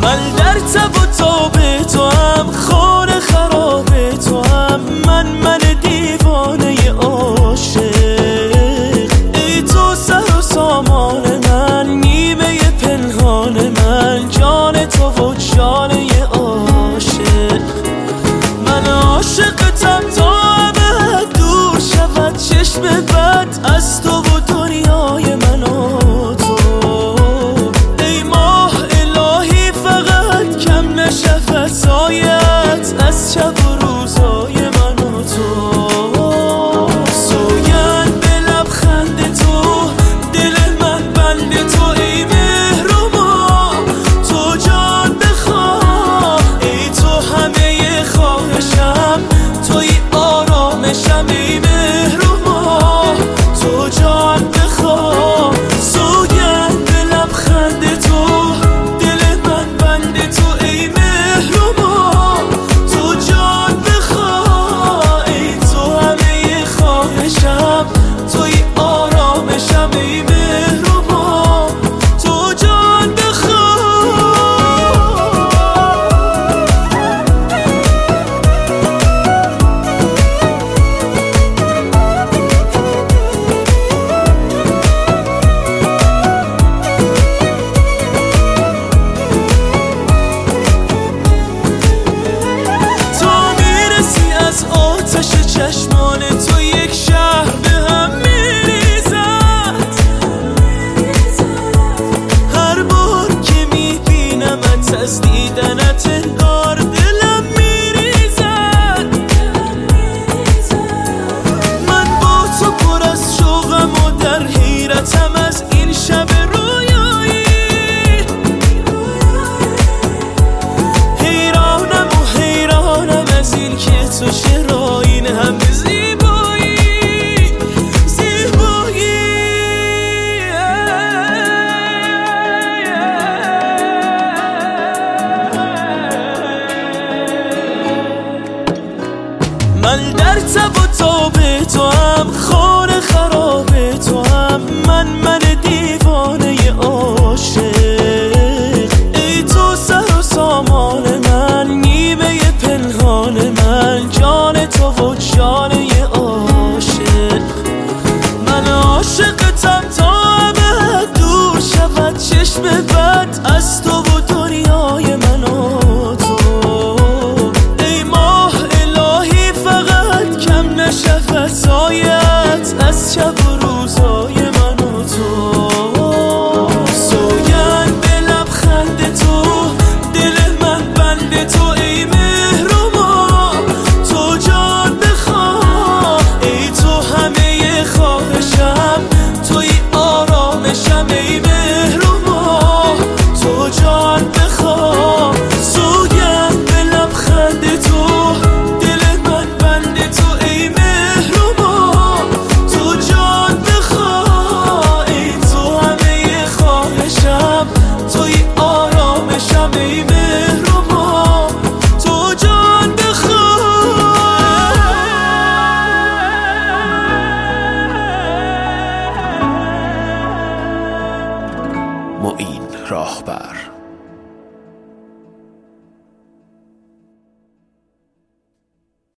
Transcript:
من در تب و تاب تو هم، خانه خراب تو هم، من دیوانه عاشق. ای تو سر و سامان من، نیمه پنهان من، جان تو و جانه عاشق. من عاشقتم تا ابد دور شود چشم بد از تو و دنیای من و تو. ای ماه الهی فقط کم نشه فضایت از شب و روزای من و تو. سوگند به لبخند تو، دل من بند تو، ای مهربان تو جان بخواه. ای تو همه خواهشم، توی آرامشم، ای مهربان تو جان بخواه. سوگند به لبخند تو، دل من بند تو، ای مهربان تو جان بخواه. ای تو همه خواهشم، توی آرامشم، ای مهربان تو جان بخواه. آتش چشمان تو یک شهر به هم میریزد. هر بار که میبینمت از دیدنت انگار دلم میریزد. من با تو پر از شوقم و در حیرتم از این شب رویایی. حیرانم از این که تو چرا این همه زیبایی. من در تب و تاب تو هم، خانه خراب تو هم، من دیوانه عاشق. ای تو سر و سامان من، نیمه پنهان من، جان تو و جان